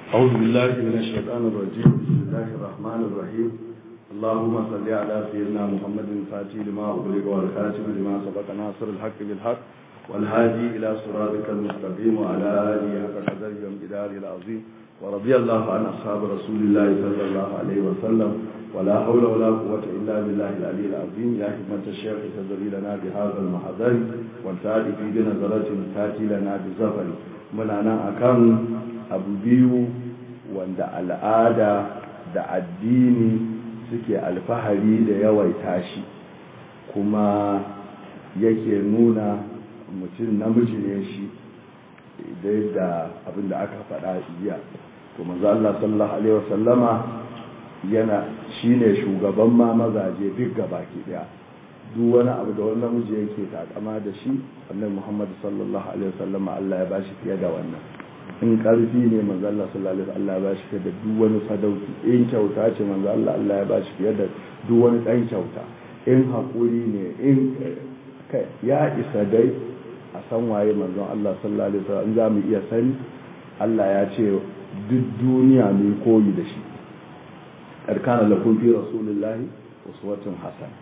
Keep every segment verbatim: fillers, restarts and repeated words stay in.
أعوذ بالله من الشيطان الرجيم. بسم الله الرحمن الرحيم. اللهم صل على سيدنا محمد الفاتح لما أغلق والخاتم لما سبق ناصر الحق بالحق والهادي إلى صراطك المستقيم وعلى آله حق قدره وامتداره العظيم. ورضي الله عن أصحاب رسول الله صلى الله عليه وسلم ولا حول ولا قوة إلا بالله العلي العظيم. يا حكمة الشيخ تزري لنا بهذا المحضر والتالي في بنظرة تاتي لنا بزفر. من أنا أكان abu biyu wanda al'ada da addini suke alfahari da yawaita shi kuma yake nuna mutum namiji ne shi da yadda abinda aka faɗa jiya. to manzo Allah sallallahu alaihi wasallama yana shine shugaban ma mazaje duk gabaki daya. duk wani abu da wani namiji yake takama da shi annabi Muhammad sallallahu alaihi wasallama Allah ya bashi fiye da wannan. in karfi ne manzo Allah sallallahu alaihi wasallam Allah ya bashi fiye da duk wani sadauki. in kyauta ce manzo Allah Allah ya bashi fiye da duk wani dan kyauta. in hakuri ne in kai ya isa dai a san waye manzo Allah sallallahu alaihi wasallam. in za mu iya sani Allah ya ce duk duniya mu koyi da shi. arkana lakum fi rasulillahi uswatun hasana.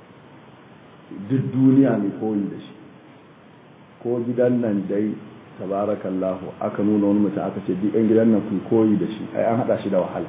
duk duniya mu koyi da shi. ko gidan nan dai tabarakallahu aka nuna wani mutum aka ce duk yan gidan nan ku koyi da shi. ai an hada shi da wahala.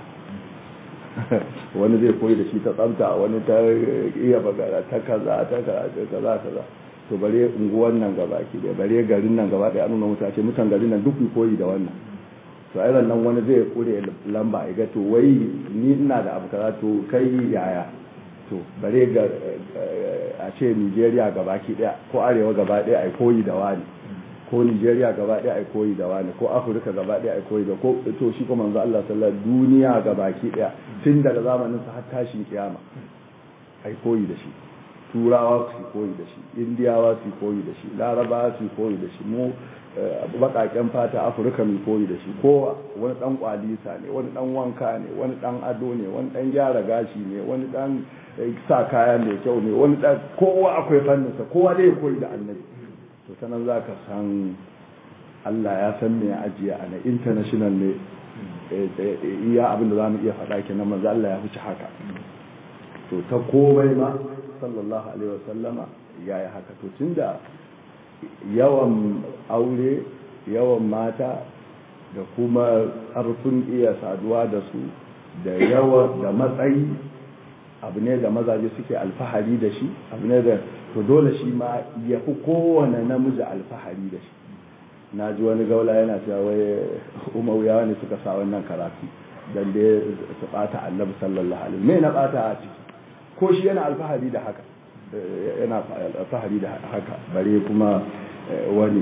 wani zai koyi da shi ta tsafta, wani ta iya bagara ta kaza ta kaza kaza kaza to bare unguwan nan gaba ki da bare garin nan gaba da an nuna mutum ce mutan garin nan duk ku koyi da wannan. to ai nan wani zai kure lamba ai ga to wai ni ina da abu kaza to kai yaya. to bare ga a ce Nigeria gaba ki daya ko arewa gaba daya ai koyi da wani, ko Nigeria gaba ɗaya ai koyi da wani, ko Afirka gaba ɗaya ai koyi da ko to shi kuma manzo Allah sallallahu alaihi wasallam duniya gabaki ɗaya tun daga zamanin sa har tashin kiyama ai koyi da shi. turawa su koyi da shi, indiyawa su koyi da shi, larabawa su koyi da shi, mu bakaken fata Afirka mu koyi da shi. kowa wani dan kwalisa ne, wani dan wanka ne, wani dan ado ne, wani dan gyara gashi ne, wani dan sa kaya mai kyau ne, wani dan kowa akwai fanninsa, kowa dai koyi da annabi. to sanan za ka san Allah ya san me ajiya a na international ne. iya abin da za mu iya faɗa kenan manzo Allah ya fice haka. to ta komai ma sallallahu alaihi wasallama ya yi haka. to tunda yawan aure, yawan mata da kuma ƙarfin iya saduwa da su da yawa da matsayi abu ne da mazaje suke alfahari da shi, abu ne da to dole shi ma ya fi kowane namiji alfahari da shi. na ji wani gaula yana cewa wai umawiyawa ne suka sa wannan karatu don da su bata annabi sallallahu alaihi me na bata a ciki. ko shi yana alfahari da haka, yana alfahari da haka bare kuma wani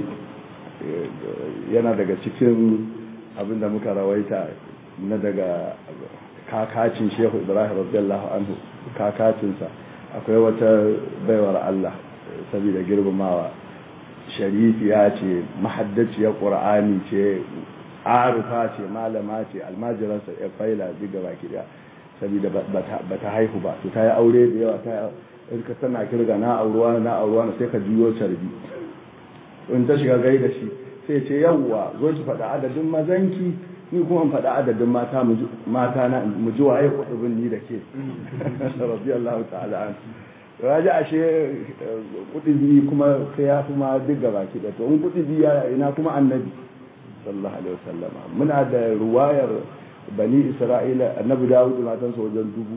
yana daga cikin abin da muka rawaita na daga kakacin shehu ibrahim radiyallahu anhu. kakacinsa akwai wata baiwar Allah saboda girmamawa, sharifiya ce, mahaddaciyar qur'ani ce, arifa ce, malama ce, almajiransa ya faila diga baki daya saboda bata haihu ba. to ta yi aure da yawa, ta irka tana kirga na auruwa na auruwa sai ka juyo carbi. in ta shiga gaida shi sai ce yawwa zo ki faɗa adadin mazanki, ni kuma faɗa adadin mata mata na mu ji waye kudubin ni da ke. radiyallahu ta'ala an ya ji ashe kudubi kuma sai ya fi ma duk gaba ki da to in kudubi ya ina kuma annabi sallallahu alaihi wasallama. muna da ruwayar bani isra'ila, annabi dawud matan sa wajen dubu,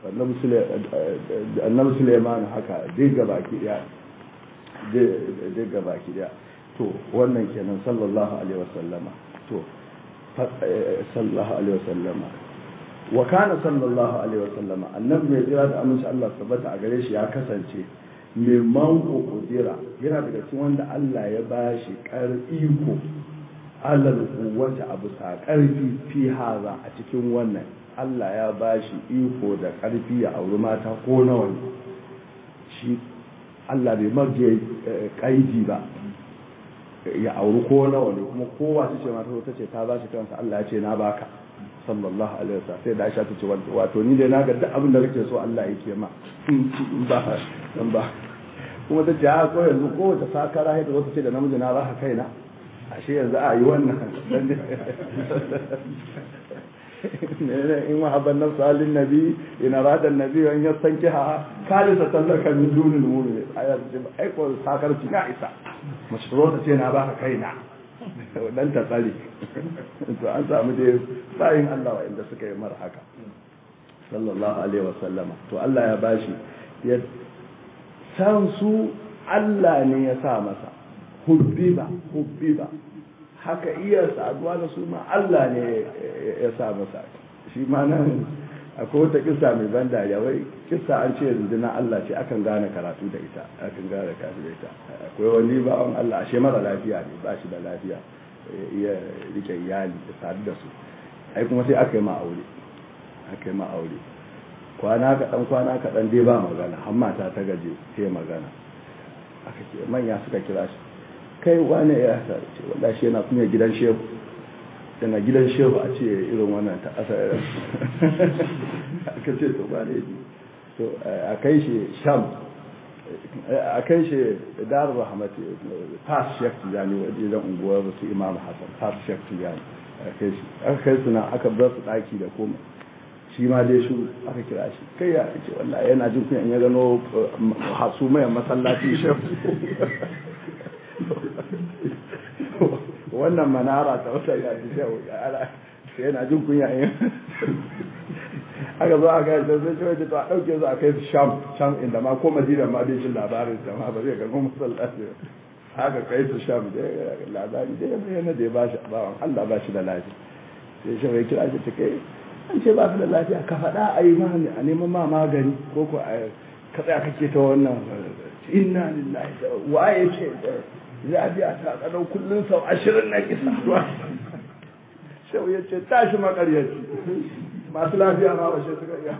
annabi suleiman haka duk gaba ki da duk gaba ki da. to wannan kenan sallallahu alaihi wasallama. to sallallahu alaihi wasallama wa kana sallallahu alaihi wasallama annabi mai jira da amince Allah tabbata a gare shi ya kasance mimman kudira, yana daga cikin wanda Allah ya bashi karfi ko alal quwwati abu sa karfi fi haza a cikin wannan. Allah ya bashi iko da karfi ya auri mata ko nawa ne shi. Allah bai marje kaidi ba ya auri ko nawa ne kuma kowa ta ce mata ta ce ta ba shi kansa. Allah ya ce na baka sallallahu alaihi wasallam. sai da Aisha ta ce wato ni dai na ga duk abin da kake so Allah yake ma ba dan ba. kuma ta ce a ko yanzu ko ta sakara haida wata ce da namiji na baka kaina. ashe yanzu a yi wannan in mahabban nafsu halin nabi in arada nabi an yastankiha kalisa tallaka min dunil mu'min ayat ai ko sakarci na isa mashruta ce na baka kaina dan ta tsari to an samu dai bayin Allah wanda suka yi mar haka sallallahu alaihi wasallama to Allah ya bashi ya san su Allah ne ya sa masa hubbiba hubbiba haka iya saduwa da su ma Allah ne ya sa masa shi ma nan akwai wata kissa mai ban dariya wai kissa an ce rundunar Allah ce akan gane karatu da ita akan gane karatu da ita akwai wani bawan Allah ashe mara lafiya ne ba shi da lafiya iya rike iyali da sadu da su ai kuma sai aka yi ma aure aka yi ma aure kwana kaɗan kwana kaɗan dai ba magana har mata ta gaje sai magana aka ce manya suka kira shi kai wane ya sa ce wanda shi yana kuma gidan shehu yana gidan shehu a ce irin wannan ta asar aka ce to ba ne to a kai shi sham a kai shi dar rahmati fas shek tijani wajen unguwar su imam hassan fas shek tijani a kai shi aka kai suna aka bar su daki da koma shi ma dai shi aka kira shi kai ya ce wallahi yana jin kunya in ya gano hasu mai masallaci shehu wannan manara ta wata ya ji shehu yana jin kunya in aka zo aka yi sai shi to a ɗauke su a kai su sham sham inda ma ko madina ma bai shi labarin ta ma ba zai gano masallaci haka kai su sham da labari da ya bayyana da ya ba shi bawan Allah ba shi da lafiya sai shi bai kira shi ta kai an ce ba su da lafiya ka faɗa a yi ma a neman ma magani ko ko a ka tsaya kake ta wannan inna lillahi waye ce lafiya ta kadau kullun sau ashirin na kisa shau ya ce tashi makaryaci masu lafiya ma washe suka iya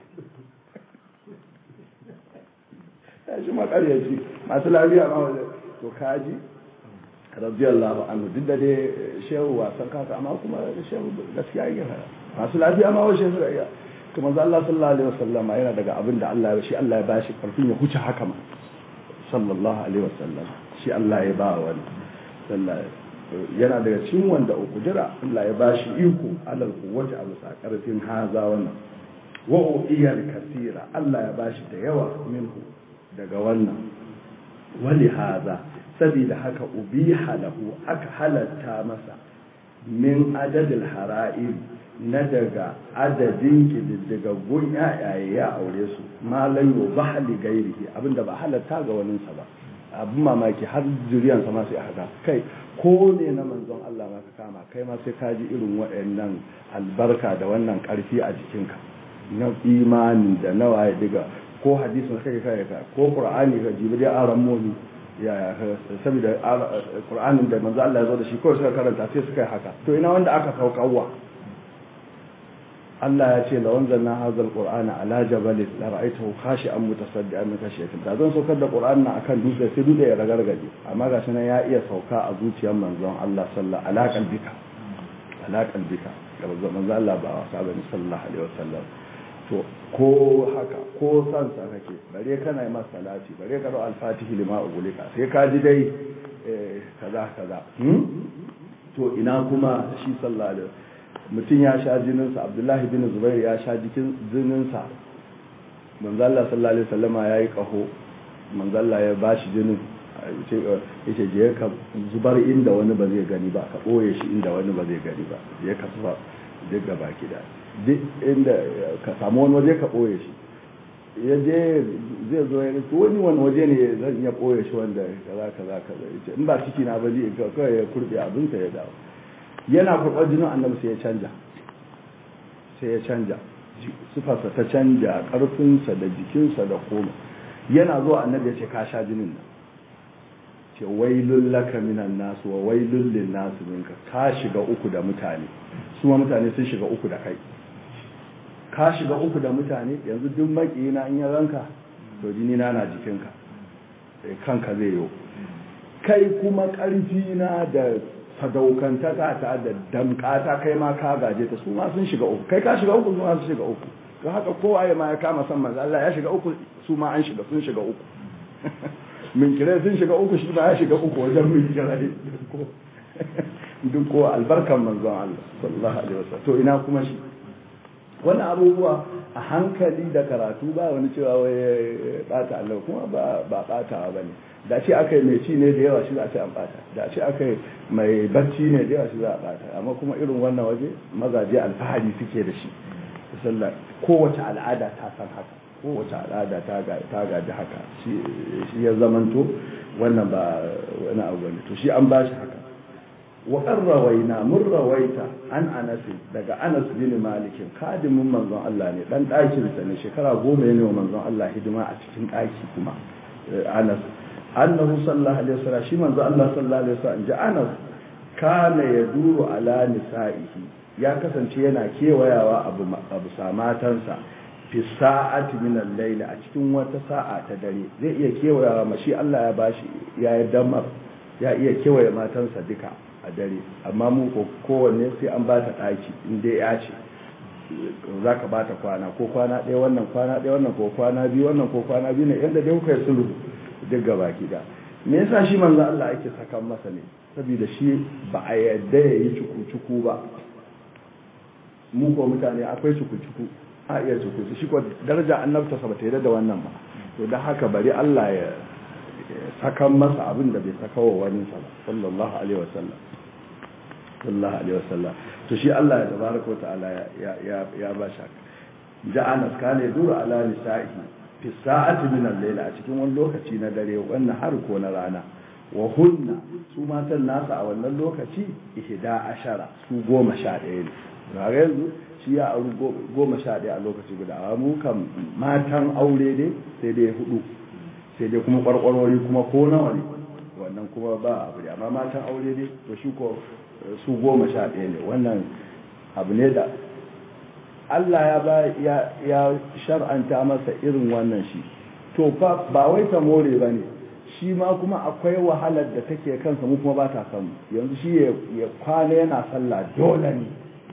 tashi makaryaci masu lafiya ma washe to kaji radiyallahu anhu duk da dai shehu wasan kaka amma kuma shehu gaskiya yake fara masu lafiya ma washe suka iya kuma manzo Allah sallallahu alaihi wasallam yana daga abin da Allah ya shi Allah ya bashi karfin ya huce haka ma sallallahu alaihi wasallam shi Allah ya ba wani sallallahu yana daga cikin wanda uku jira Allah ya bashi iko alal quwwati a bisa karfin haza wannan wa iyal kasira Allah ya bashi da yawa minhu daga wannan wali haza saboda haka ubiha lahu aka halatta masa min adadil hara'ir na daga adadin kididdigaggun yayaye ya aure su malan yu bahli gairihi abinda ba halatta ga waninsa ba abin mamaki har zuriyansa ma sai haka kai ko ne na manzon Allah ma ka kama kai ma sai ka ji irin waɗannan albarka da wannan ƙarfi a jikinka na imani da nawa ya diga ko hadisin da kake kai ka ko qur'ani ka jibi dai aran momi ya saboda qur'anin da manzon Allah ya zo da shi ko suka karanta sai suka yi haka to ina wanda aka saukawa Allah ya ce la wanzalna hadha alqur'ana ala jabalin la ra'aytahu khashi'an mutasaddian min khashyatin da zan saukar da qur'ani na akan dutse sai dutse ya ragargaje amma ga shi nan ya iya sauka a zuciyar manzon Allah sallallahu ala qalbika ala qalbika da manzon Allah ba wasa bane sallallahu alaihi wasallam to ko haka ko san sa kake bare kana yi masa salati bare ka ro al-fatihi lima ugulika sai ka ji dai kaza kaza to ina kuma shi sallallahu alaihi mutum ya sha jininsa abdullahi bin zubair ya sha jikin jininsa manzalla sallallahu alaihi wasallama yayi kaho manzalla ya bashi jinin yace je ka zubar inda wani ba zai gani ba ka boye shi inda wani ba zai gani ba je ka zuba duk gaba ki da duk inda ka samu wani waje ka boye shi ya je zai zo ya rufe wani wani waje ne zan iya boye shi wanda kaza kaza kaza yace in ba ciki na ba zai kawai ya kurbe abinsa ya dawo yana kurɓar jinin annabi sai ya canja sai ya canja sufarsa ta canja ƙarfinsa da jikinsa da koma yana zuwa annabi ya ce ka sha jinin nan ce wailun laka minan nasu wa wailun lin nasu minka ka shiga uku da mutane su ma mutane sun shiga uku da kai ka shiga uku da mutane yanzu duk makiyina in ya ranka to jini na na jikinka kanka zai yo kai kuma ƙarfi na da sadaukantaka ta da damkata kai ma ka gaje ta su ma sun shiga uku kai ka shiga uku su ma sun shiga uku to haka kowa ya ma ya kama san manzo Allah ya shiga uku su ma an shiga sun shiga uku min kire sun shiga uku shi ma ya shiga uku wajen min kire duk ko albarkan manzon Allah sallallahu alaihi wasallam to ina kuma shi wannan abubuwa a hankali da karatu ba wani cewa wai bata Allah kuma ba ba batawa bane da ce akai mai ci ne da yawa shi za a ce an bata da ce akai mai bacci ne da yawa shi za a bata amma kuma irin wannan waje mazaje alfahari suke da shi sallah kowace al'ada ta san haka kowace al'ada ta ga ta gaji haka shi shi ya zamanto wannan ba wani abu ne to shi an bashi haka wa qarrawaina mun rawaita an Anas daga Anas bin Malik kadimin manzon Allah ne dan dakin sa ne shekara goma ne wa manzon Allah hidima a cikin daki kuma Anas annahu sallallahu alaihi wasallam shi manzon Allah sallallahu alaihi wasallam ji Anas kana yaduru ala nisa'ihi ya kasance yana kewayawa abu abu samatansa fi sa'ati min al-layl a cikin wata sa'a ta dare zai iya kewayawa mashi Allah ya bashi ya yaddamar ya iya kewaye matansa duka a dare amma mu kowanne sai an ba ta ɗaki inda ya ce za ka ba ta kwana ko kwana ɗaya wannan kwana ɗaya wannan ko kwana biyu wannan ko kwana biyu ne yadda dai kuka yi sulhu duk gaba gida me yasa shi manzo Allah ake sakan masa ne saboda shi ba a yadda ya yi cuku-cuku ba mu ko mutane akwai cuku-cuku a iya cuku shi ko daraja annabta sa ba ta yarda da wannan ba to dan haka bari Allah ya sakan masa abin da bai saka wa wani sa sallallahu alaihi wasallam sallallahu alaihi wasallam to shi Allah ya tabaraka ta'ala ya ya ya ba shi ja'ana kana dura ala nisa'i fi sa'ati min al-layl a cikin wani lokaci na dare wannan har ko na rana wa hunna su matan nasa a wannan lokaci ihda ashara su goma sha ɗaya ne ga yanzu shi ya auri goma sha ɗaya a lokaci guda mu kan matan aure dai sai dai hudu sai dai kuma kwarkwarori kuma ko nawa ne wannan kuma ba abu amma matan aure dai to shi ko su goma sha ɗaya ne wannan abu ne da Allah ya ba ya ya shar'anta masa irin wannan shi to fa ba wai ta more bane shi ma kuma akwai wahalar da take kansa mu kuma ba ta kanmu yanzu shi ya kwana yana sallah dole ne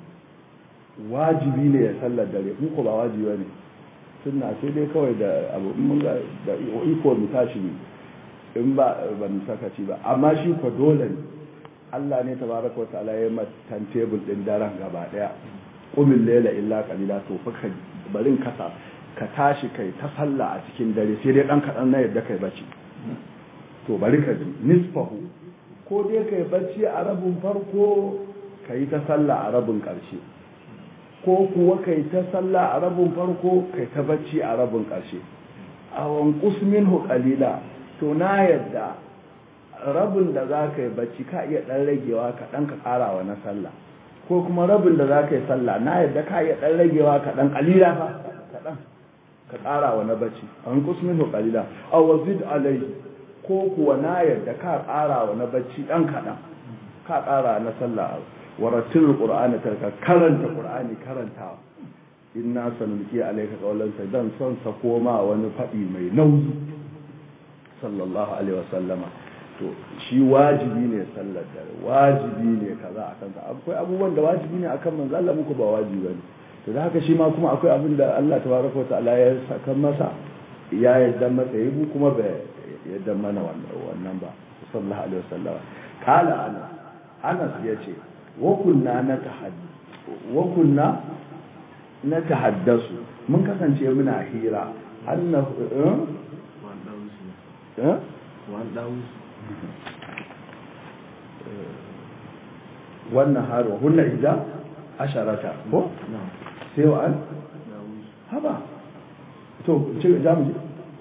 wajibi ne ya sallar dare mu ko ba wajibi bane sunna sai dai kawai da abu mun ga da iko mu tashi ne in ba ba mu sakaci ba amma shi ko dole ne Allah ne tabaraka wa ta'ala ya matan table din daren gaba daya qumil layla illa qalila to fa ka barin kasa ka tashi kai ta sallah a cikin dare sai dai dan kadan na yadda kai bacci to bari ka ji nisfahu ko dai kai bacci a rabin farko kai ta sallah a rabin karshe ko kuwa kai ta sallah a rabin farko kai ta bacci a rabin ƙarshe a wankus minhu qalila to na yadda rabin da za ka yi bacci ka iya ɗan ragewa ka ɗan ka ƙara wa na sallah ko kuma rabin da za ka yi sallah na yadda ka iya ɗan ragewa ka ɗan qalila fa ka ɗan ka ƙara wa na bacci a wankus minhu qalila aw wazid alai ko kuwa na yadda ka ƙara wa na bacci ɗan kaɗan ka ƙara na sallah waratil qur'ani tarka karanta qur'ani karantawa inna sanulki alayka qawlan saydan son sa koma wani fadi mai nauyi sallallahu alaihi wasallama to shi wajibi ne sallar dare wajibi ne kaza akan sa akwai abubuwan da wajibi ne akan manzo Allah muku ba wajibi bane to da haka shi ma kuma akwai abin da Allah tabaraka ta'ala ya saka masa ya yadda masa yi kuma bai yadda mana wannan ba sallallahu alaihi wasallama kala ana Anas yace wakunna na tahaddasu mun kasance muna hira annahu eh wannan haro hunna idza asharata ko sai wa an haba to ce zamu je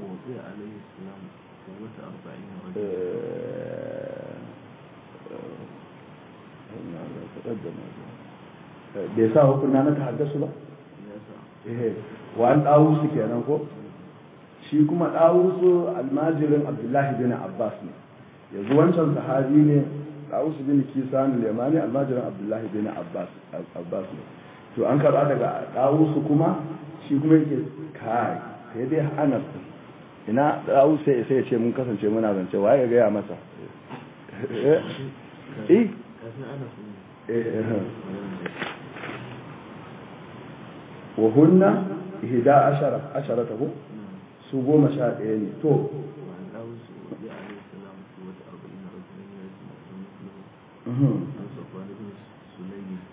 bai sa hukunna na tahaddasu ba eh wa an dawusu kenan ko shi kuma dawusu almajirin abdullahi bin abbas ne yanzu wancan sahabi ne dawusu bin kisan al-yamani almajirin abdullahi bin abbas abbas ne to an karba daga dawusu kuma shi kuma yake kai sai dai Anas ina dawusu sai sai ya ce mun kasance muna zance waye ga ya masa eh eh wa hunna ihda ashara asharatahu su goma sha ɗaya ne to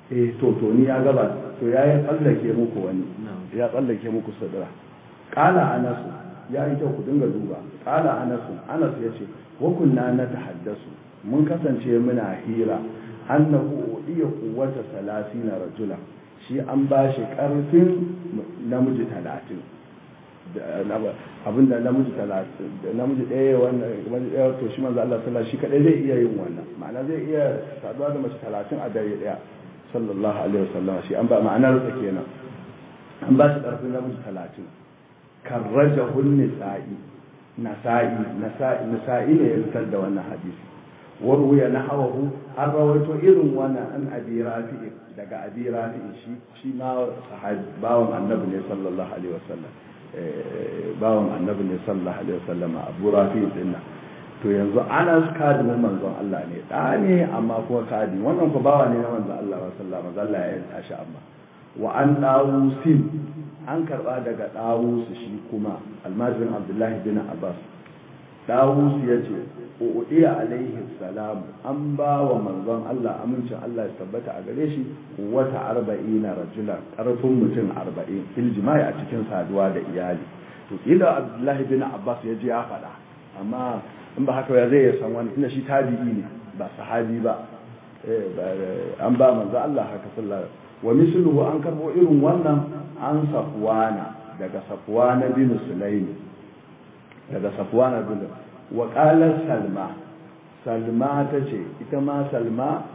eh to to ni ya gaba to ya yi tsallake muku wani ya tsallake muku sadra qala anas ya yi kyau ku dinga duba qala anas anas yace wa kunna natahaddasu mun kasance muna hira annahu udiya quwwata salasina rajula shi an bashi karfin namiji talatin abinda namiji talatin namiji ɗaya wannan ɗaya to shi manzo Allah sallallahu shi kadai zai iya yin wannan ma'ana zai iya saduwa da mace talatin a dare ɗaya sallallahu alaihi wasallam shi an ba ma'anar sa kenan an ba shi karfin namiji talatin karrajahun nisa'i nasa'i nasa'i nasa'i ne ya fitar da wannan hadisi warwaya nahawahu an rawaito irin wannan an abi rafi'i daga abi rafi'i shi shi ma sahabi bawan annabi ne sallallahu alaihi wasallam bawan annabi ne sallallahu alaihi wasallam abu rafi'i dinna to yanzu anas kadimin manzon Allah ne da ne amma kuma kadi wannan ko bawa ne na manzon Allah sallallahu alaihi wasallam ya tashi amma wa an dawusin an karba daga dawus shi kuma almajirin abdullahi bin abbas dawus yace udiya alaihi salam an ba wa manzon Allah amincin Allah ya tabbata a gare shi wata arba'ina rajulan karfin mutum arba'in fil jima'i a cikin saduwa da iyali to kila abdullahi bin abbas yaji ya faɗa amma in ba haka ya zai san wani tunda shi tabi'i ne ba sahabi ba an ba manzo Allah haka sallallahu wa misluhu an karbo irin wannan an safwana daga safwana bin sulaimi daga safwana bin wa qala salma salma tace ita ma salma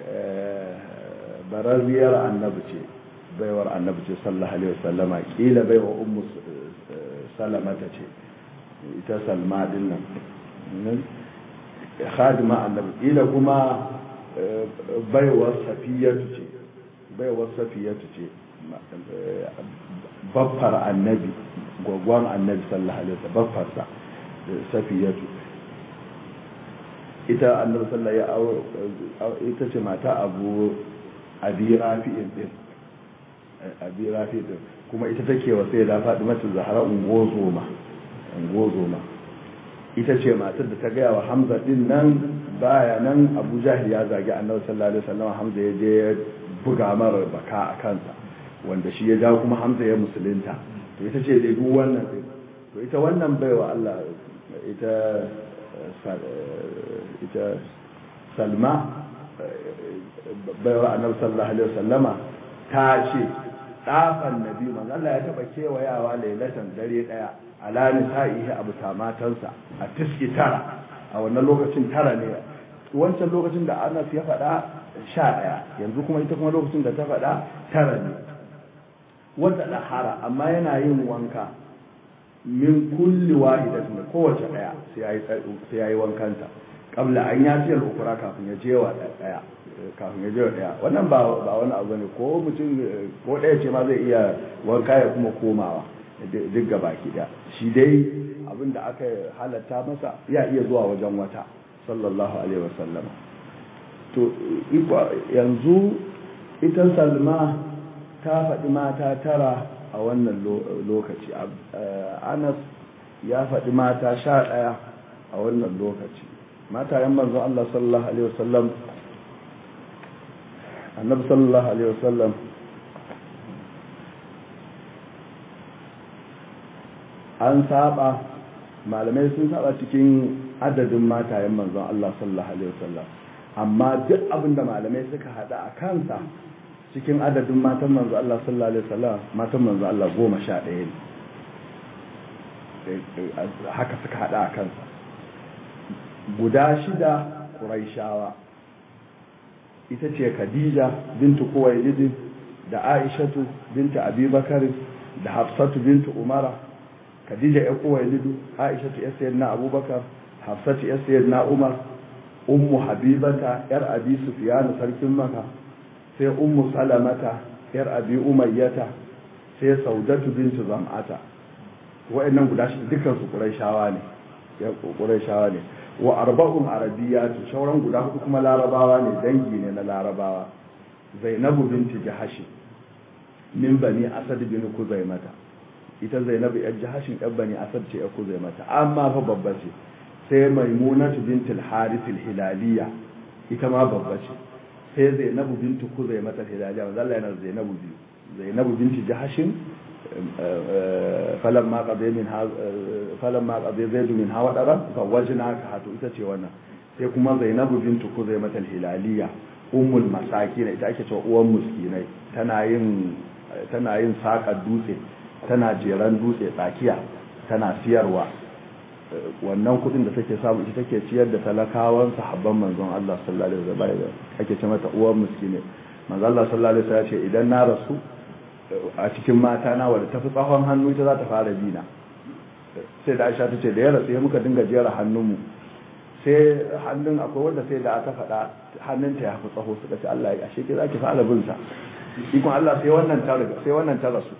baraziyar annabi ce baiwar annabi ce sallallahu alaihi wasallama kila baiwa ummu salama tace ita salma din nan khadima annabi ila kuma baiwar safiyatu ce baiwar safiyatu ce baffar annabi gwagwan annabi sallallahu alaihi wasallam baffar sa safiyatu ita annabi sallallahu alaihi ita ce mata abu abi rafi'in din abi rafi'in kuma ita take wa sai da Fatimatu Zahra ungozoma ungozoma ita ce matar da ta gaya wa Hamza din nan baya nan Abu Jahl ya zagi Annabi sallallahu alaihi wasallam Hamza ya je ya buga mara baka a kansa wanda shi ya jawo kuma Hamza ya musulunta to ita ce dai duk wannan to ita wannan baiwa Allah ita ita Salma baiwa Annabi sallallahu alaihi wasallama ta ce dafan nabi manzo Allah ya taba kewayawa lailatan dare daya ala nisa'ihi abu matansa a tiski tara a wannan lokacin tara ne wancan lokacin da Anas ya faɗa sha ɗaya yanzu kuma ita kuma lokacin da ta faɗa tara ne wata dahara amma yana yin wanka min kulli wahidatin kowace daya sai yayi sai yayi wankanta kabla an ya tiyar ukura kafin ya jewa daya kafin ya jewa daya wannan ba ba wani abu ne ko mutum ko daya ce ma zai iya wanka ya kuma komawa duk gaba ki da shi dai abinda aka halatta masa ya iya zuwa wajen wata sallallahu alaihi wasallam to yanzu ita Salma ta faɗi mata tara a wannan lokaci Anas ya faɗi mata sha ɗaya a wannan lokaci mata yan manzon Allah sallallahu alaihi wasallam annabi sallallahu alaihi wasallam an saba malamai sun saba cikin adadin matayen manzon Allah sallallahu alaihi wasallam amma duk abinda malamai suka hada a kansa cikin adadin matan manzon Allah sallallahu alaihi wasallam matan manzon Allah goma sha ɗaya ne haka suka hada a kansa guda shida Quraishawa ita ce Khadija bintu Khuwaylid da Aishatu bintu Abi Bakar da Hafsatu bintu Umara Khadija ya Khuwaylid Aishatu ya sayyidina Abubakar Hafsatu ya sayyidina Umar Ummu Habibata yar Abi Sufyan sarkin Makka sai Ummu Salamata yar Abi Umayyata sai Saudatu bintu Zam'ata wa'annan guda shi dukkan su Quraishawa ne ya Quraishawa ne wa arba'un arabiyatu shauran guda hudu kuma larabawa ne dangi ne na larabawa Zainabu binti Jahash min bani Asad bin Kuzaimata ita Zainabu yar Jahashin yar bani Asad ce yar Kuzaimata amma fa babba ce sai Maimunatu bintul Harith al-Hilaliya ita ma babba ce sai Zainabu bintu Khuzaimah al-Hilaliya manzo Allah yana Zainabu biyu Zainabu binti Jahashin falamma qadi min ha falamma qadi Zaid min ha wadara zawajnaka hatu ita ce wannan sai kuma Zainabu bintu Khuzaimah al-Hilaliya ummul masakin ita ake cewa uwan miskinai tana yin tana yin sakar dutse tana jeran dutse tsakiya tana siyarwa wannan kudin da take samu ita take ciyar da talakawan sahabban manzon Allah sallallahu alaihi wasallam ake ce mata uwan miskinai manzon Allah sallallahu alaihi wasallam ya ce idan na rasu a cikin mata na wadda tafi tsahon hannu ita za ta fara bina sai da Aisha ta ce da ya rasu ya muka dinga jera hannunmu sai hannun akwai wanda sai da aka faɗa hannunta ya fi tsaho suka ce Allah ya ashe ke za ki fara bin sa ikon Allah sai wannan ta riga sai wannan ta rasu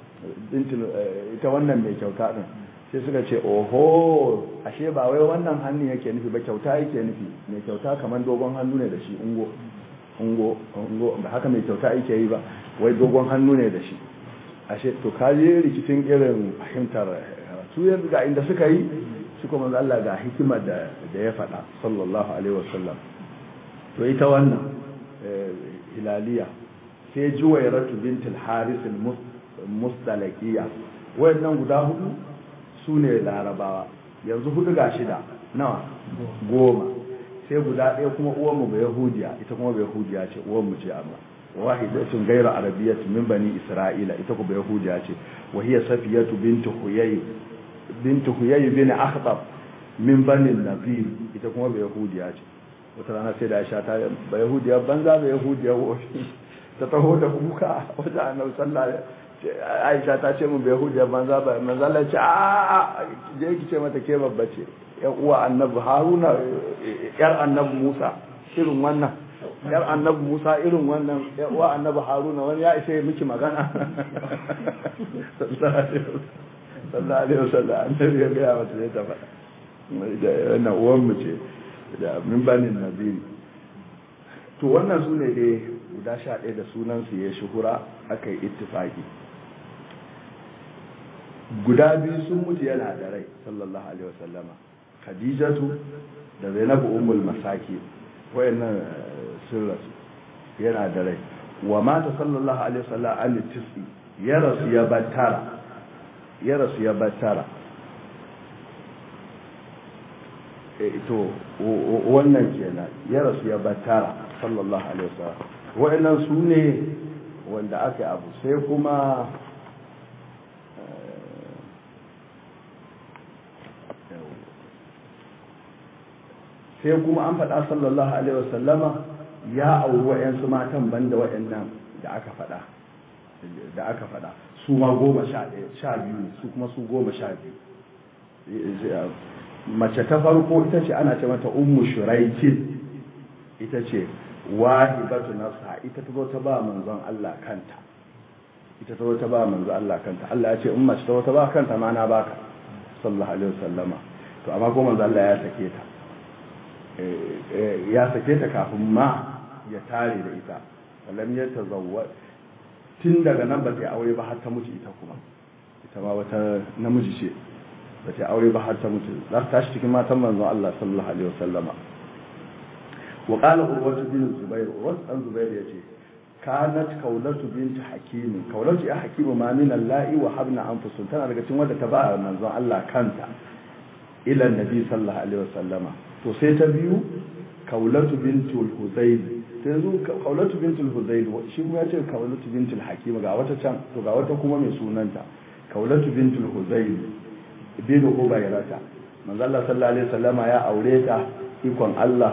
ita wannan mai kyauta din sai suka ce oho ashe ba wai wannan hannun yake nufi ba kyauta yake nufi mai kyauta kamar dogon hannu ne da shi ungo ungo ungo ba haka mai kyauta yake yi ba wai dogon hannu ne da shi ashe to kaje rikicin irin fahimtar su yanzu ga inda suka yi shi kuma Allah ga hikimar da da ya faɗa sallallahu alaihi wasallam to ita wannan hilaliya sai Juwayratu bintul Haris al-Mustalaqiya wayannan guda hudu sune larabawa yanzu hudu ga shida nawa goma sai guda ɗaya kuma uwanmu ba yahudiya ita kuma ba yahudiya ce uwanmu ce amma wahidatun ghayra arabiyyatin min bani isra'ila ita kuma ba yahudiya ce wa hiya safiyatu bint huyay bint huyay bin akhtab min bani nadir ita kuma ba yahudiya ce wata rana sai da Aisha ta ba yahudiya banza ba yahudiya ta taho da kuka wata annabi sallallahu alaihi Aisha ta ce mun ba yahudiya banza ba manzo Allah ya ce a je ki ce mata ke babba ce yan uwa annabi Haruna yar annabi Musa irin wannan yar annabi Musa irin wannan yan uwa annabi Haruna wani ya isa miki magana sallallahu alaihi wasallam annabi ya ga mata ne ta faɗa wannan uwan mu ce da min banin naziri to wannan sune dai guda sha ɗaya da sunan su ya shuhura aka yi ittifaki guda biyu sun mutu yana da rai sallallahu alaihi wasallama Khadijatu da Zainabu ummul masaki wayannan sun rasu yana da rai wa mata sallallahu alaihi wasallam an tisi ya rasu ya batara ya rasu ya batara eh to wannan kenan ya rasu ya batara sallallahu alaihi wasallam wayannan sune wanda aka abu sai kuma sai kuma an faɗa sallallahu alaihi wasallama ya auri wa'yansu matan banda wa'yannan da aka faɗa da aka faɗa su ma goma sha biyu su kuma su goma sha biyu mace ta farko ita ce ana ce mata ummu shuraikin ita ce wahibatu nafsa ita ta zo ta ba manzon Allah kanta ita ta zo ta ba manzon Allah kanta Allah ya ce in mace ta zo ta ba kanta ma na baka sallallahu alaihi wasallama to amma ko manzon Allah ya sake ta ya sake ta kafin ma ya tare da ita walam ya tazawwa tun daga nan ba ta aure ba har ta mutu ita kuma ita ma wata namiji ce ba ta aure ba har ta mutu za ta tashi cikin matan manzon Allah sallallahu alaihi wasallama wa qala urwatu bin zubair urwatu an zubair yace kanat kaulatu bint hakim kaulatu ya hakim ma min allahi wa habna anfusun tana daga cikin wanda ta ba manzon Allah kanta ila annabi sallallahu alaihi wasallama to sai ta biyu kaulatu bintul huzayl sai yanzu kaulatu bintul huzayl shi kuma yace kaulatu bintul hakim ga wata can to ga wata kuma mai sunanta kaulatu bintul huzayl bin ubayrata manzo Allah sallallahu alaihi wasallama ya aure ta ikon Allah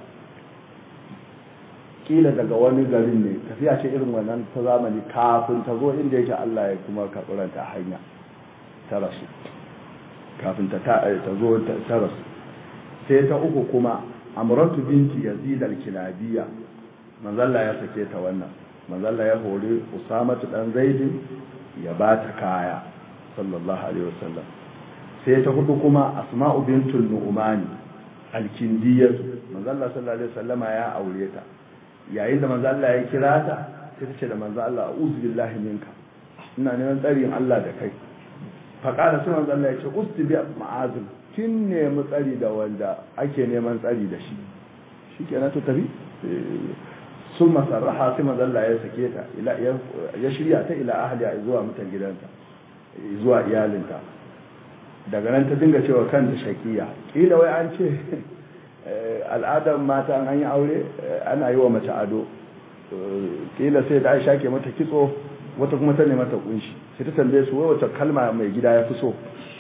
kila daga wani garin ne tafiya ce irin wannan ta zamani kafin ta zo inda yake Allah ya kuma karburanta hanya ta rasu kafin ta ta zo ta rasu sai ta uku kuma amratu binti yazid al-kilabiyya manzalla ya sake ta wannan manzalla ya hore usama dan zaid ya bata kaya sallallahu alaihi wasallam sai ta hudu kuma asma'u bintul nu'mani al-kindiyyah manzalla sallallahu alaihi wasallama ya aure ta yayin da manzalla ya kira ta sai ta ce da manzalla a'udhu billahi minka ina neman tsarin Allah da kai fa qala sai manzalla ya ce usti bi ma'azim kin nemi tsari da wanda ake neman tsari da shi shi kenan ta tafi sun masarraha sai manzo Allah ya sake ta ila ya shirya ta ila ahliya zuwa mutan gidanta zuwa iyalinta daga nan ta dinga cewa kanta shakiya kila wai an ce al'adar mata an yi aure ana yi wa mace ado kila sai da Aisha ke mata kitso wata kuma ta ne mata kunshi sai ta tambaye su wai wata kalma mai gida ya fi so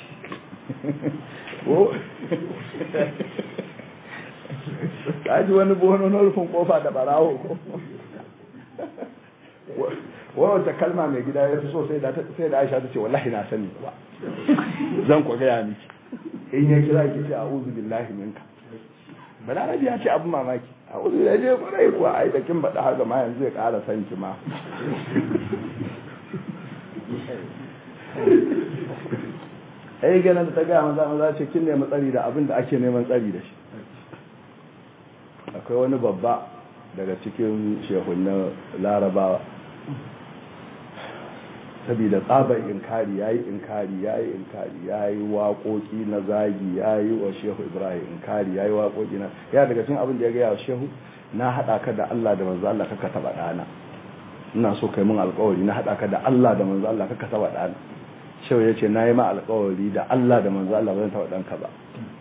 ko kaji wani bono na rufin kofa da barawo ko wai wata kalma mai gida ya fi so sai da sai da Aisha ta ce wallahi na sani ba zan ku gaya miki in ya kira ki ce a'udhu billahi minka balarabi ya ce abu mamaki a'udhu billahi je kwarai kuwa ai da kin bada haka ma yanzu ya ƙara san ki ma ai ganin da ta gaya maza maza ce kin nemi tsari da abin da ake neman tsari da shi akwai wani babba daga cikin shehunan larabawa saboda tsabar inkari ya yi inkari ya yi inkari ya yi waƙoƙi na zagi ya yi wa shehu ibrahim inkari ya yi waƙoƙi na ya daga cikin abin da ya gaya wa shehu na haɗa ka da Allah da manzo Allah kaka taɓa ɗana ina so kai mun alƙawari na haɗa ka da Allah da manzo Allah kaka taɓa ɗana shehu ya ce na yi ma alƙawari da Allah da manzo Allah ba zan taɓa ɗanka ba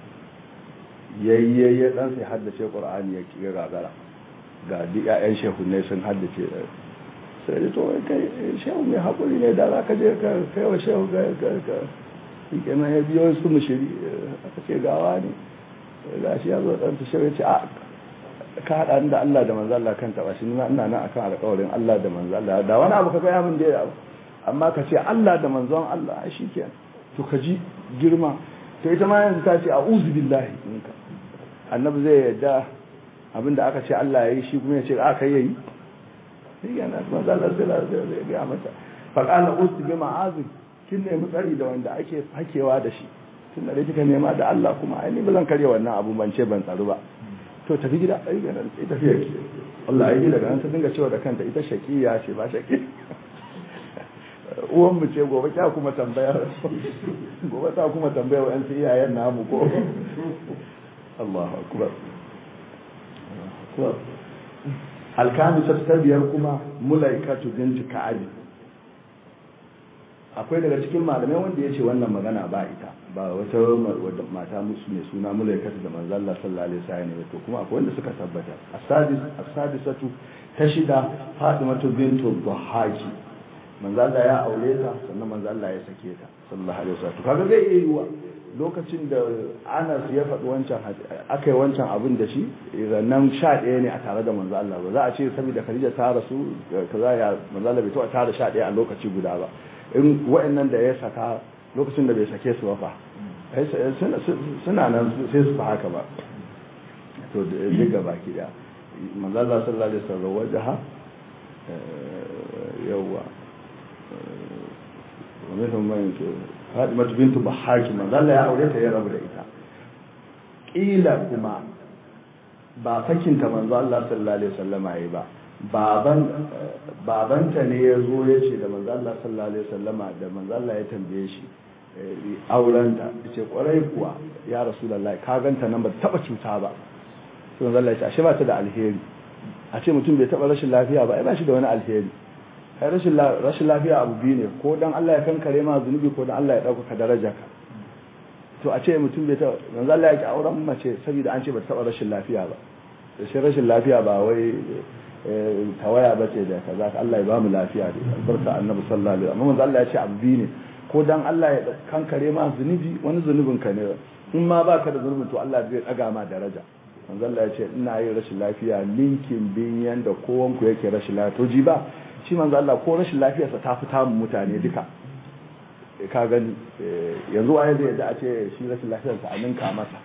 yayyaye ɗan sai haddace ƙur'ani ya gagara ga duk ƴaƴan shehu ne sun haddace sai da to kai shehu mai haƙuri ne da za ka je ka kai wa shehu ga ga nan ya biyo su mushiri aka ce gawa ne ga shi ya zo ɗan ta shehu ya ce a ka haɗa ni da Allah da manzo Allah kan taɓa shi ni ina nan akan alƙawarin Allah da manzo Allah da wani abu ka ga min da ya amma ka ce Allah da manzon Allah ai shikenan to ka ji girma to ita ma yanzu ta ce a'udhu billahi minka annabi zai yadda abinda aka ce Allah ya yi shi kuma ya ce a kai yayi sai yana manzo Allah zai ga mata fa qala usti bi ma'azib kin ne mutsari da wanda ake hakewa da shi tun da kika nema da Allah kuma ai ni bazan kare wannan abu ban ce ban tsaro ba to tafi gida ai ga nan sai tafiya ki Allah ya yi daga nan ta dinga cewa da kanta ita shaqiya ce ba shaqi uwan mu ce gobe kya kuma tambaya gobe ta kuma tambaya wa an sai iyayen namu ko Allahu akbar alkamisar ta biyar kuma mulaikatu binti ka'abi akwai daga cikin malamai wanda ya ce wannan magana ba ita ba wata mata musu mai suna mulaikatu da manzo Allah sallallahu alaihi wasallam to kuma akwai wanda suka tabbata as-sadis as-sadisatu ta shida Fatimatu bintu Dhahaki manzo Allah ya aure ta sannan manzo Allah ya sake ta sallallahu alaihi wasallam to kaga zai iya yiwa lokacin da Anas ya faɗi wancan akai wancan abin da shi nan sha ɗaya ne a tare da manzo Allah ba za a ce saboda Khadija ta rasu kaza ya manzo Allah bai to a tare sha ɗaya a lokaci guda ba in wa'annan da ya saka lokacin da bai sake su ba fa suna nan sai su fa haka ba to da gaba ki da manzo Allah sallallahu alaihi wasallam wajaha yawa wannan mai to Fatima bintu Bahaki manzo Allah ya aure ta ya rabu da ita kila kuma ba fakinta manzo Allah sallallahu alaihi wasallam yayi ba baban babanta ne yazo yace da manzo Allah sallallahu alaihi wasallama da manzo Allah ya tambaye shi auren ta yace kwarai kuwa ya rasulullahi ka ganta nan ba taba cuta ba sai manzo Allah ya ce ashe ba ta da alheri a ce mutum bai taba rashin lafiya ba ai ba shi da wani alheri kai rashin rashin lafiya abu biyu ne ko dan Allah ya kankare ma zunubi ko dan Allah ya dauka darajarka to a ce mutum bai ta manzo Allah ya ki auren mace saboda an ce ba ta taba rashin lafiya ba sai rashin lafiya ba wai tawaya bace da kaza Allah ya ba mu lafiya da albarka annabi sallallahu alaihi wasallam manzo Allah ya ce abu biyu ne ko dan Allah ya kankare ma zunubi wani zunubin ka ne in ma baka da zunubin to Allah zai daga ma daraja manzo Allah ya ce ina yin rashin lafiya linkin bin yanda kowanku yake rashin lafiya to ji ba shi manzo Allah ko rashin lafiyarsa ta fita mu mutane duka ka gani yanzu waye zai da a ce shi rashin lafiyarsa an ninka masa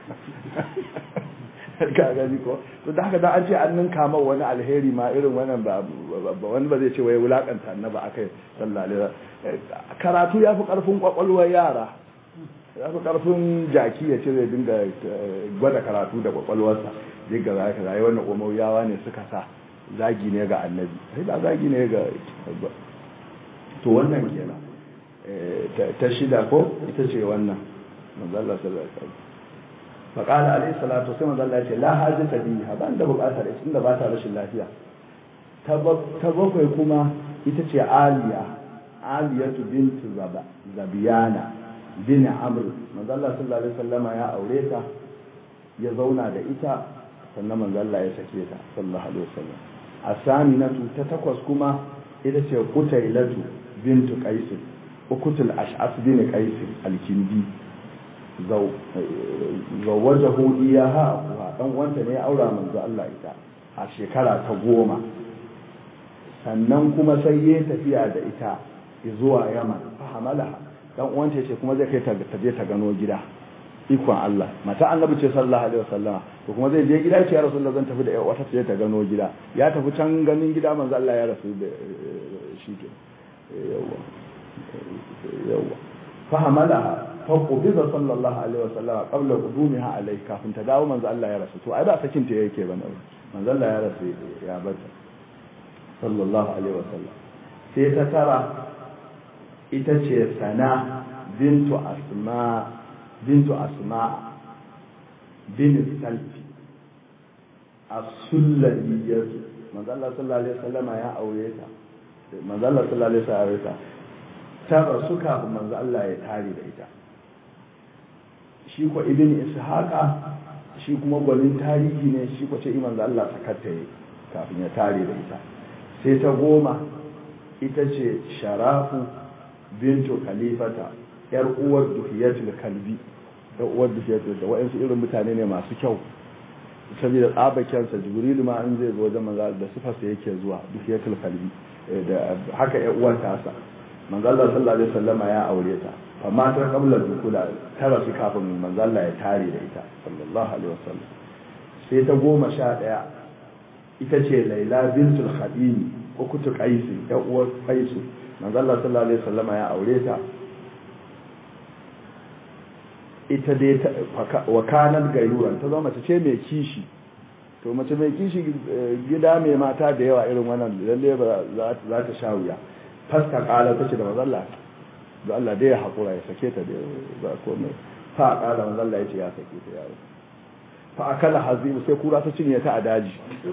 ka gani ko to da haka da an ce an ninka ma wani alheri ma irin wannan ba wani ba zai ce wai wulakanta annabi akai sallallahu alaihi wasallam karatu yafi karfin kwakwalwar yara yafi karfin jaki ya ce zai dinga gwada karatu da kwakwalwarsa dinga zaka rayi wannan umayyawa ne suka sa zagi ne ga annabi sai ba zagi ne ga to wannan kenan ta shida ko ita ce wannan manzo Allah sallallahu alaihi wasallam faqala alaihi salatu wasallam manzo Allah ya ce la hajata biha ban da bukatar inda ba ta rashin lafiya ta bakwai kuma ita ce aliya aliyatu bintu zabiyana bin amr manzo Allah sallallahu alaihi wasallama ya aure ta ya zauna da ita sannan manzo Allah ya sake ta sallallahu alaihi wasallam asaminatu ta takwas kuma ita ce qutailatu bintu qais ukutul ash'as bin qais al-kindi zaw zawajahu iyaha dan wanda ne ya aura manzo Allah ita a shekara ta goma sannan kuma sai ya tafiya da ita zuwa Yaman fa hamalaha dan uwanta yace kuma zai kai ta taje ta gano gida ikon Allah mata annabi ce sallallahu alaihi wasallama to kuma zai je gida ce ya rasulullahi zan tafi da wata taje ta gano gida ya tafi can ganin gida manzo Allah ya rasu da shi ke yawa yawa fa hamalaha fa qubida sallallahu alaihi wasallama qabla qudumiha alai kafin ta dawo manzo Allah ya rasu to ai ba sakin ta yake ba manzo Allah ya rasu ya bata sallallahu alaihi wasallam sai ta tara ita ce sana bintu asma bintu asma bin salfi as-sullaliyyah manzo Allah sallallahu alaihi wasallam ya aure ta manzo Allah sallallahu alaihi wasallam ta ta rasu kafin manzo Allah ya tare da ita shi ko ibn ishaqa shi kuma gwanin tarihi ne shi ko ce manzo Allah sakatta kafin ya tare da ita sai ta goma ita ce sharafu bintu khalifata yar uwar duhiyatul kalbi da uwar duhiyatul da wa'ansu irin mutane ne masu kyau saboda tsabakensa jibril ma an zai zo wajen manzo da sifarsa yake zuwa duhiyatul kalbi da haka yar uwar tasa manzo Allah sallallahu alaihi wasallam ya aure ta amma ta kabla dukula ta rasu kafin manzo Allah ya tare da ita sallallahu alaihi wasallam sai ta goma sha ɗaya ita ce laila bintul khadimi ko kutu qaisi ya uwar qaisu manzo Allah sallallahu alaihi wasallam ya aure ta ita dai wakalan gayuran ta zama mace ce mai kishi to mace mai kishi gida mai mata da yawa irin wannan lalle ba za ta sha wuya fasta kala tace da manzo Allah da Allah dai ya hakura ya sake ta da ba komai fa kala manzo Allah ya ce ya sake ta yaro fa akala hazimu sai kura ta cinye ta a daji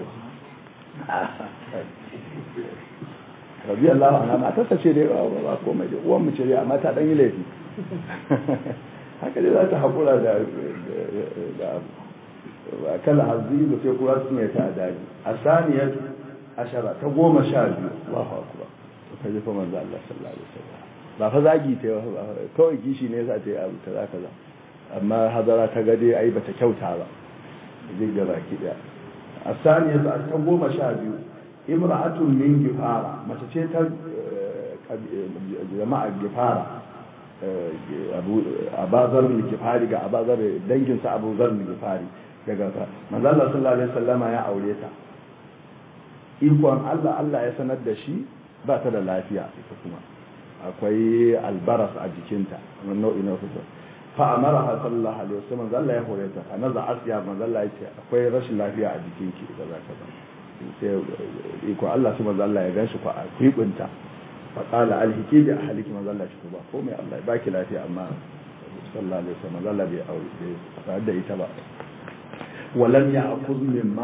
rabi Allah ana mata ta ce dai ba komai dai uwan mu ce dai amma ta dan yi laifi haka dai za ta hakura da da akala hazimu sai kura ta cinye ta a daji asaniyat ashara ta goma sha biyu Allahu akbar ta ji fa manzo Allah sallallahu alaihi wasallam ba fa zagi ta kawai kishi ne yasa ta yi abu ta zaka za amma hadara ta gade ai bata kyauta ba zai ga baki daya asaniya ta goma sha biyu imra'atun min gifara mace ce ta jama'a gifara abu abazar min gifari ga abazar dangin sa Abu Zar min gifari daga manzo Allah sallallahu alaihi wasallama ya aure ta ikon Allah Allah ya sanar da shi ba ta da lafiya ita kuma akwai albaras a jikinta wannan nau'i na fito fa amara sallallahu alaihi wasallam Allah ya hore ta ana za asiya manzo Allah yace akwai rashin lafiya a jikinki da zaka ba sai iko Allah su manzo Allah ya ganshi fa a kwibinta fa qala alhiki bi ahliki manzo Allah shi ba komai Allah ya baki lafiya amma sallallahu alaihi wasallam Allah bai aure ba da ita ba walam ya'khudh mimma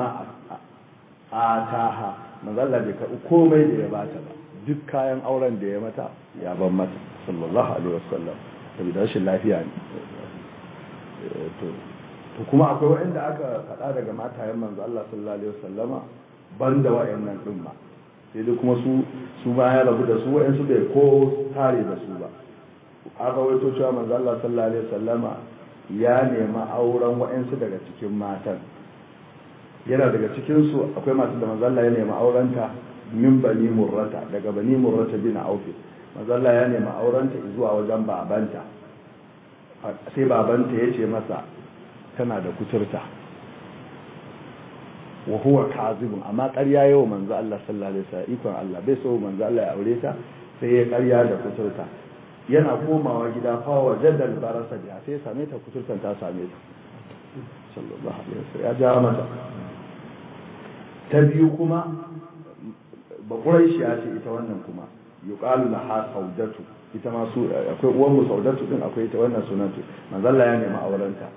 ataha manzo Allah bai karbi komai da ya bata ba duk kayan auren da ya mata ya ban mata sallallahu alaihi wasallam saboda rashin lafiya ne to kuma akwai wanda aka faɗa daga matayen manzo Allah sallallahu alaihi wasallama banda wayannan din ma sai dai kuma su su ma ya rabu da su wayansu bai ko tare da su ba aka waito cewa manzo Allah sallallahu alaihi wasallama ya nemi auren wayansu daga cikin matan yana daga cikin su akwai matan da manzo Allah ya nemi aurenta min bani murrata daga bani murrata bin auf manzo Allah ya nemi aurenta zuwa wajen babanta sai babanta ya ce masa tana da kuturta wa huwa kazibun amma ƙarya yau manzo Allah sallallahu alaihi wasallam ikon Allah bai so manzo Allah ya aure ta sai ya ƙarya da kuturta yana komawa gida fa wajada al-barasa da sai ya same ta kuturtan ta same ta sallallahu alaihi wasallam ya ja mata ta biyu kuma ba quraishi ya ce ita wannan kuma yuqalu laha saudatu ita ma su akwai uwan mu saudatu din akwai ita wannan sunanta manzo Allah ya nemi aurenta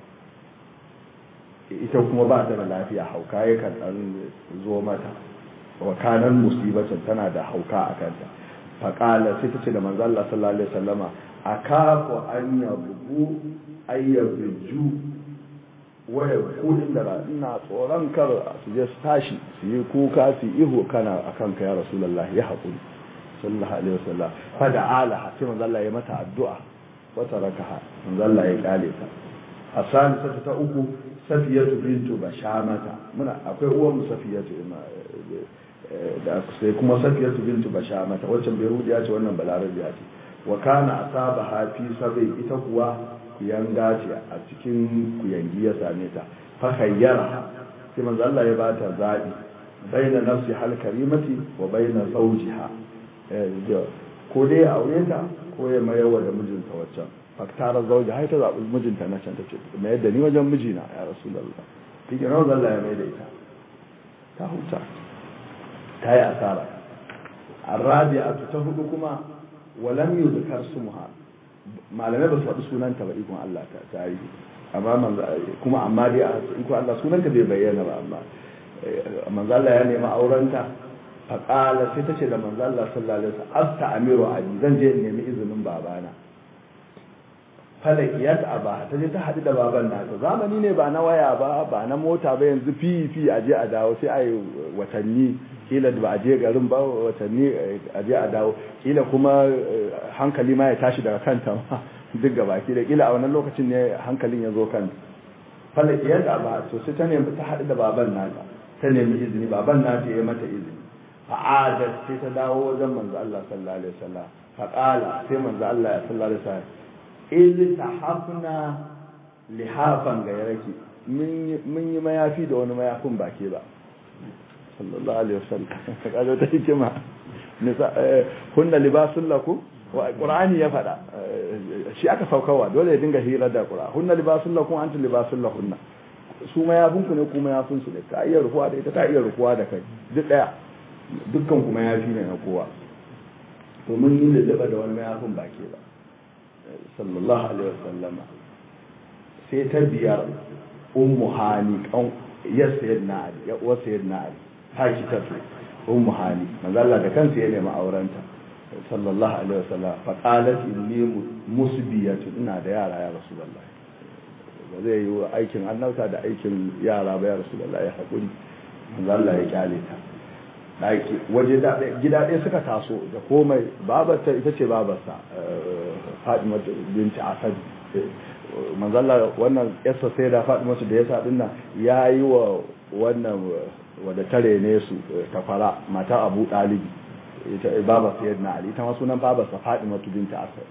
ita kuma ba ta da lafiya hauka ya kan dan zo mata wa kanan musibatan tana da hauka a kanta faqala sai tace da manzo Allah sallallahu alaihi wasallama akafu an yabu ayyabju waya kudin da ina tsoron kar su je su tashi su yi kuka su ihu kana akan ka ya rasulullahi ya haƙuri sallallahu alaihi wasallam fa da ala sai manzo Allah ya mata addu'a wa tarakaha manzo Allah ya kale ta asali ta uku safiyatu bintu bashamata muna akwai uwan safiyatu da sai kuma safiyatu bintu bashamata wacce bai rudiya ce wannan balarabiya ce wa kana asabaha fi sabai ita kuwa kuyanga ce a cikin kuyangi ya same ta fa khayyara sai manzo Allah ya bata zabi baina nafsi hal karimati wa baina zawjiha ko dai aure ta ko ya mayarwa da mijinta waccan faktara zawji hai ta zabi mijinta na can tace mai yadda ni wajen mijina ya rasulullah kike nawa Allah ya mai da ita ta huta ta yi asara arabi'atu ta hudu kuma walam yuzkar sumuha malamai ba su faɗi sunanta ba ikon Allah ta tarihi amma kuma amma dai ikon Allah sunanta bai bayyana ba amma manzo Allah ya nemi aurenta faqala sai tace da manzo Allah sallallahu alaihi wasallam asta amiru abi zan je in nemi izinin babana falakiyat aba ta je ta hadu da baban nata zamani ne ba na waya ba ba na mota ba yanzu fi fi aje a dawo sai ayi watanni kila ba a je garin ba watanni a je a dawo kila kuma hankali ma ya tashi daga kanta ma duk gabaki da kila a wannan lokacin ne hankalin ya zo kan falakiyar da ba to sai ta nemi ta haɗu da baban nata ta nemi izini baban nata ya mata izini fa'adat sai ta dawo wajen manzo Allah sallallahu alaihi wasallam faqala sai manzo Allah sallallahu alaihi wasallam il tahafna lihafan gairaki mun yi mayafi da wani mayafin bake ba sallallahu alaihi wasallam kaga ta hikima nisa hunna libasul lakum wa qur'ani ya fada shi aka saukawa dole ya dinga hira da qur'ani hunna libasul lakum antum libasul lahunna su mayafin ku ne kuma mayafin su ne ka iya rukuwa da ita ta iya rukuwa da kai duk daya dukkan kuma yafi ne na kowa to mun yi da da wani mayafin bake ba sallallahu alaihi wasallam sai ta biyar ummu hani kan ya sayyidina ali ya uwa sayyidina ali haki ta ce ummu hani manzo Allah da kansa ya nemi aurenta sallallahu alaihi wasallam fa qalat inni musbiyatu ina da yara ya rasulullah ba zai yi aikin annauta da aikin yara ba ya rasulullah ya hakuri manzo Allah ya kyale ta daki waje da gida ɗaya suka taso da komai babarta ita ce babarsa Fatima binti Asad manzo Allah wannan yasa sai da Fatima da yasa dinnan yayi wa wannan wadda tare ne su kafara mata Abu Talib ita baba sayyidina Ali ita ma sunan babarsa Fatima binti Asad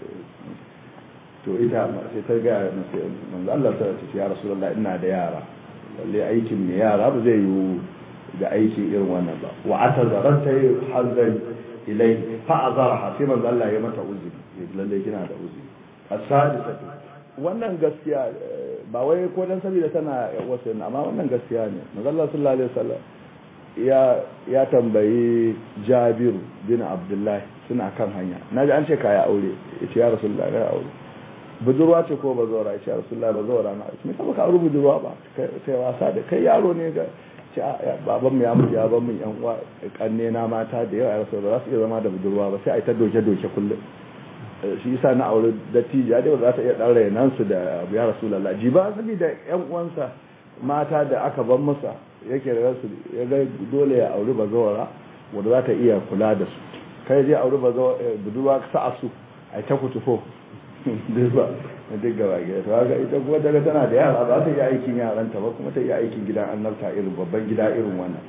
to ita sai ta ga manzo Allah ta ce ya Rasulullah ina da yara lalle aikin ne yara ba zai yi da aiki irin wannan ba wa atazarata hazan ilai fa azaraha sai manzo Allah ya mata uzuri lalle kina da uzuri as-sadisatu wannan gaskiya ba wai ko dan saboda tana wasu amma wannan gaskiya ne manzo Allah sallallahu alaihi wasallam ya ya tambayi Jabir bin Abdullah suna kan hanya naji an ce kai aure yace ya Rasulullah ga aure budurwa ce ko bazawara yace ya Rasulullah bazawara na me ka baka aure budurwa ba kai wasa da kai yaro ne ga ce baban mu ya mutu ya ban mu yan uwa kanne na mata da yawa rasu ba za su iya zama da budurwa ba sai ai ta doke doke kullum shi yasa na aure dattijo da ba za ta iya daure nan su da ya rasulullah ji ba saboda yan uwansa mata da aka ban masa yake da rasu ya ga dole ya aure bazawara wanda za ta iya kula da su kai je aure bazawara budurwa sa'a su ai ta kutufo duk ba duk gaba gida to haka ita kuma daga tana da yara ba ta yi aikin yaranta ba kuma ta yi aikin gidan annabta irin babban gida irin wannan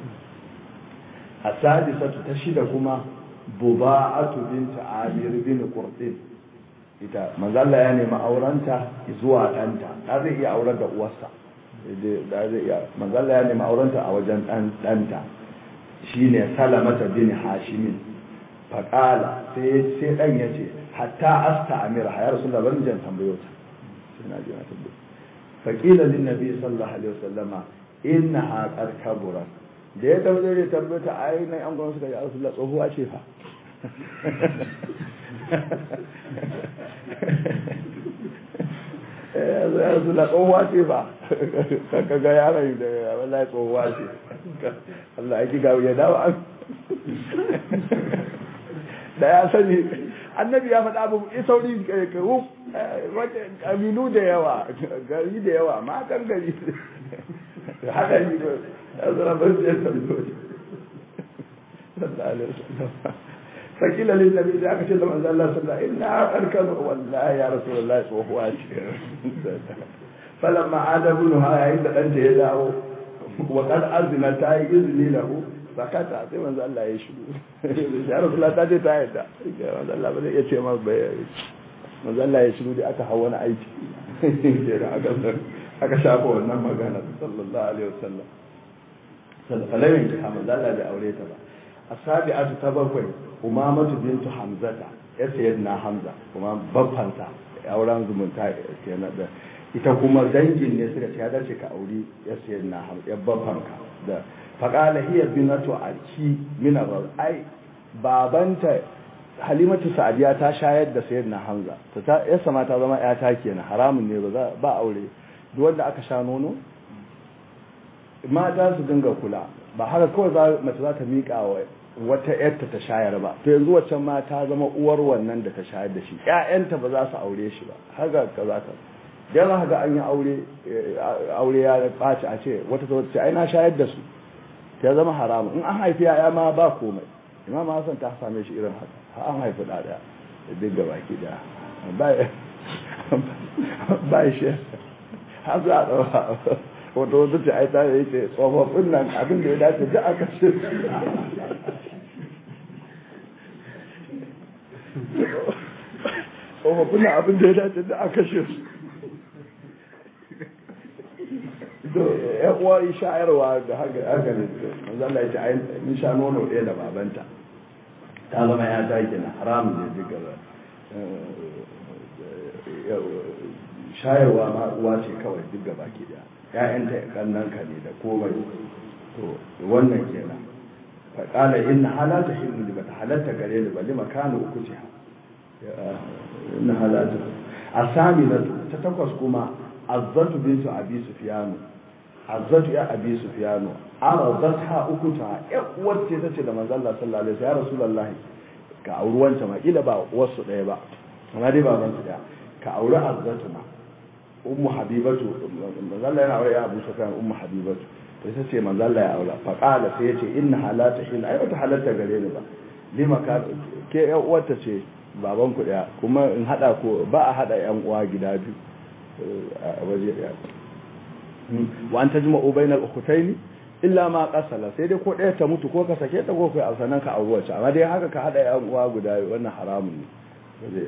asadisatu ta shida kuma buba'atu bint amir bin qurtin ita manzo Allah ya nemi aurenta zuwa danta ta zai iya aurar da uwarsa da zai iya manzo Allah ya nemi aurenta a wajen dan danta shine salamata bin hashim faqala sai sai dan yace hatta asta amira ya rasulullah ban jan tambayo ta sai na ji na tambayo faqila lin nabi sallallahu alaihi wasallama innaha qad kabura da ya tambaye da tambaye ta ai nan an gwamnati suka ya rasulullah tsohuwa ce fa eh ya rasulullah tsohuwa ce fa kaga yaron da wallahi tsohuwa ce Allah ya kiga ya dawo da ya sani annabi ya faɗa abu ya sauri ƙabilu da yawa gari da yawa matan gari haka yi ba ya zara ba su yasa fakila lin nabi da aka ce da manzo Allah sallallahu alaihi wasallam inna arkanu wallahi ya rasulullahi tsohuwa ce falamma adabunha yayin da ɗanta ya dawo wa qad azna ta yi izini lahu sakata sai manzo Allah ya shiru ya rasulullahi ta ce ta yadda manzo Allah ba zai iya ce ma bai manzo Allah ya shiru da aka hawa wani aiki sai aka aka shafa wannan magana sallallahu alaihi wasallam sallallahu alaihi wasallam manzo Allah bai aure ta ba asabi'atu ta bakwai umamatu bintu hamzata ya sayyidina hamza kuma babbansa auren zumunta kenan da ita kuma dangin ne suka ce ya dace ka auri ya sayyidina hamza ya babbanka da faqala hiya binatu aki min ar ai babanta halimatu sa'diya ta shayar da sayyidina hamza ta ya sama ta zama ya ta kenan haramun ne ba ba aure duk wanda aka sha nono mata su dinga kula ba haka kawai mace za ta miƙa wa wata yarta ta shayar ba to yanzu waccan ma ta zama uwar wannan da ta shayar da shi ƴaƴanta ba za su aure shi ba haka kaza ka dan haka an yi aure aure ya ɓaci a ce wata ta ce ai na shayar da su ta zama haramu in an haifi yaya ma ba komai imam Hassan ta same shi irin haka an haifi da da duk gaba ki da ba ba shi har za a daura wata wata ce ai ta yi ce tsofaffin nan abin da ya dace da aka ce tsofaffin nan abin da ya dace da aka ce ya kuwa yi shayarwa da haka ne manzo Allah ya ce ai mun sha nono ɗaya da babanta ta zama ya take na haramun ne duka shayarwa ma uwa ce kawai duk gaba ke da ƴaƴanta kannanka ne da komai to wannan kenan fa qala inna halata hillu li bata halatta gare ni bali makanu ukuci inna halata asamilatu ta takwas kuma azzatu bintu abi sufyan azzatu ya abi sufyan arazatha ukuta ya wacce tace da manzo Allah sallallahu alaihi wasallam ya rasulullahi ka auri wanta ma kila ba wasu daya ba amma dai baban su daya ka auri azzatu ma ummu habibatu manzo Allah yana aure Abu Sufyan ummu habibatu to sai ce manzo Allah ya aura fa qala sai yace inna halata hin ai wata halatta gare ni ba lima ka ke yan uwarta ce baban ku daya kuma in hada ko ba a hada yan uwa gida biyu a waje daya wa an tajma'u bainal ukhtayn illa ma qasala sai dai ko daya ta mutu ko ka sake ta ko kai a sanan ka aure wace amma dai haka ka hada yan uwa guda wannan haramun ne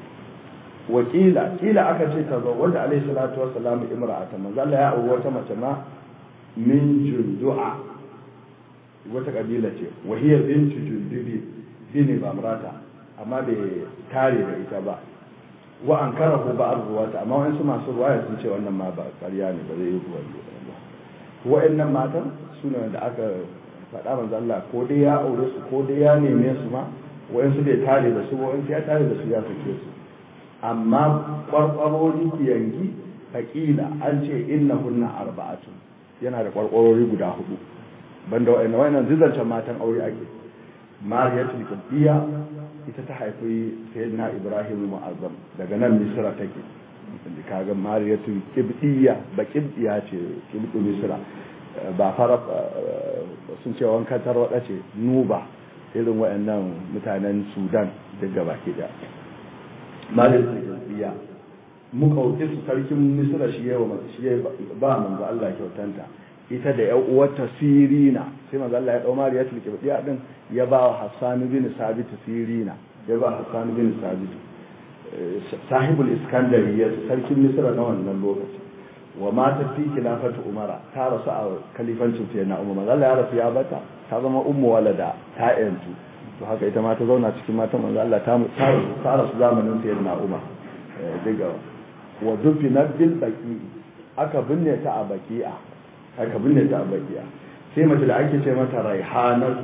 wakila kila aka ce ta zo wanda alaihi salatu wassalam imra'ata manzo Allah ya aure wata mace ma min jundu'a wata kabila ce wa hiya bintu jundubi bini bamrata amma bai tare da ita ba wa ankarahu ba'd ruwata amma wasu masu ruwaya sun ce wannan ma ba ƙarya ne ba zai yi ruwa ba wa'annan matan suna da aka faɗa manzo Allah ko dai ya aure su ko dai ya neme su ma wa'ansu bai tare da su wa'ansu ya tare da su ya sake su amma kwarkwarori yanki hakila an ce inna hunna arba'atun yana da kwarkwarori guda hudu banda wa'annan wa'annan zizancen matan aure ake mariyatul qibtiyya ita ta haifi sayyidina ibrahim mu'azzam daga nan misra take kaga mariyatul qibtiyya ba qibtiyya ce qibtu misra ba fara sun ce wankan tarwada ce nuba irin wa'annan mutanen sudan duk gabaki da malin biya muka wuce su sarkin misra shi yawa shi ba manzo Allah kyautanta ita da ƴan uwarta sirina sai manzo Allah ya dau mariya tilke biya din ya ba wa Hassan bin Sabit sirina ya ba Hassan bin Sabit sahibul iskandariya sarkin misra na wannan lokaci wa mata fi khilafatu umara ta rasu a kalifancin sayyidina umar manzo Allah ya rasu ya bata ta zama ummu walada ta yantu to haka ita ma ta zauna cikin matan manzo Allah ta ta rasu zamanin sayyidina Umar daga wa dufina bil baqi aka binne ta a baqi'a aka binne ta a baqi'a sai mace da ake ce mata raihanatu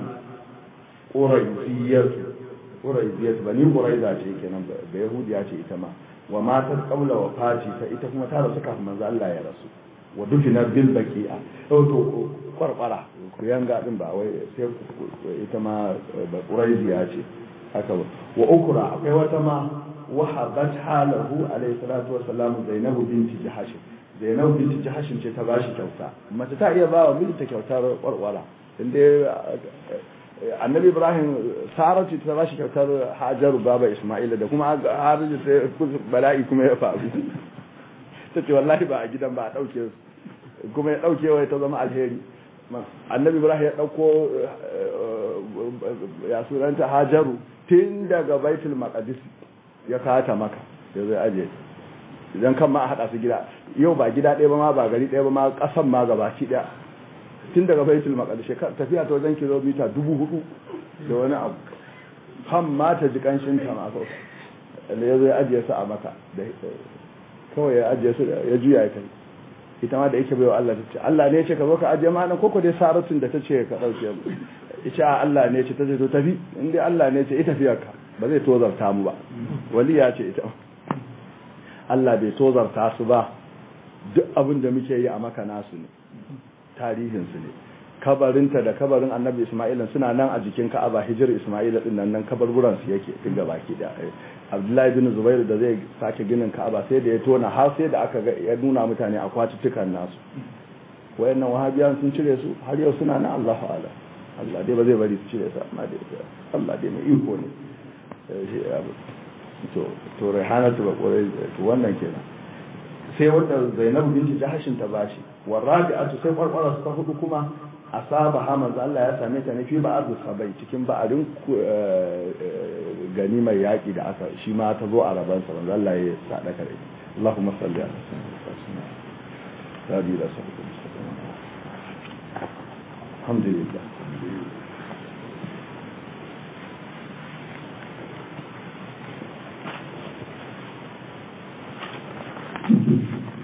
quraiziyatu quraiziyatu bani quraiza ce kenan ba yahudiya ce ita ma wa matat qabla wafati ta ita kuma ta rasu kafin manzo Allah ya rasu wa dufina bil baqi'a to kwarkwara ku yanga din ba wai sai ita ma ba quraiziya ce haka wa ukra akwai wata ma wahabat halahu alayhi salatu wa salam zainabu binti jahash zainabu binti jahash ce ta bashi kyauta mace ta iya ba wa mijinta kyautar kwarkwara inda annabi ibrahim saratu ta bashi kyautar hajaru baba isma'ila da kuma hajaru sai bala'i kuma ya faru tace wallahi ba a gidan ba a dauke kuma ya dauke wai ta zama alheri annabi ibrahim ya dauko ya sunanta hajaru tun daga baitul maqdis ya kata maka ya zai aje idan kan ma a hada su gida yau ba gida ɗaya ba ma ba gari ɗaya ba ma ƙasan ma gabaki ɗaya tun daga baitul maqdis tafiya ta wajen kilomita dubu hudu da wani abu kan ma ta ji kanshin ta ma da ya zai aje su a maka kawai ya aje su ya juya ya kai ita ma da yake baiwa Allah ta ce Allah ne ya ce ka zo ka aje ma nan koko dai saratun da ta ce ka dauke mu ita Allah ne ya ce ta ce to tafi in dai Allah ne ya ce ita tafiyarka ba zai tozarta mu ba wali ya ce ita Allah bai tozarta su ba duk abin da muke yi a maka nasu ne tarihin su ne kabarinta da kabarin annabi Isma'ila suna nan a jikin Ka'aba hijir Isma'ila din nan nan kabarburan su yake tun gabaki da Abdullahi bin Zubair da zai sake ginin Ka'aba sai da ya tona har sai da aka ga ya nuna mutane akwatutukan nasu wayannan wahabiyan sun cire su har yau suna nan Allahu a'ala Allah dai ba zai bari su cire su amma dai Allah dai mai iko ne to to Rayhanatu ba kore to wannan kenan sai wanda Zainab binti Jahashin ta bashi warabi'atu sai farfara su hudu kuma asaba hamza Allah ya same ta ne fi ba'd sabai cikin ba'arin gani mai yaki da aka shi ma ta zo a raban sa manzo Allah ya sadaka da Allahumma salli ala sayyidina Muhammad alhamdulillah Thank you.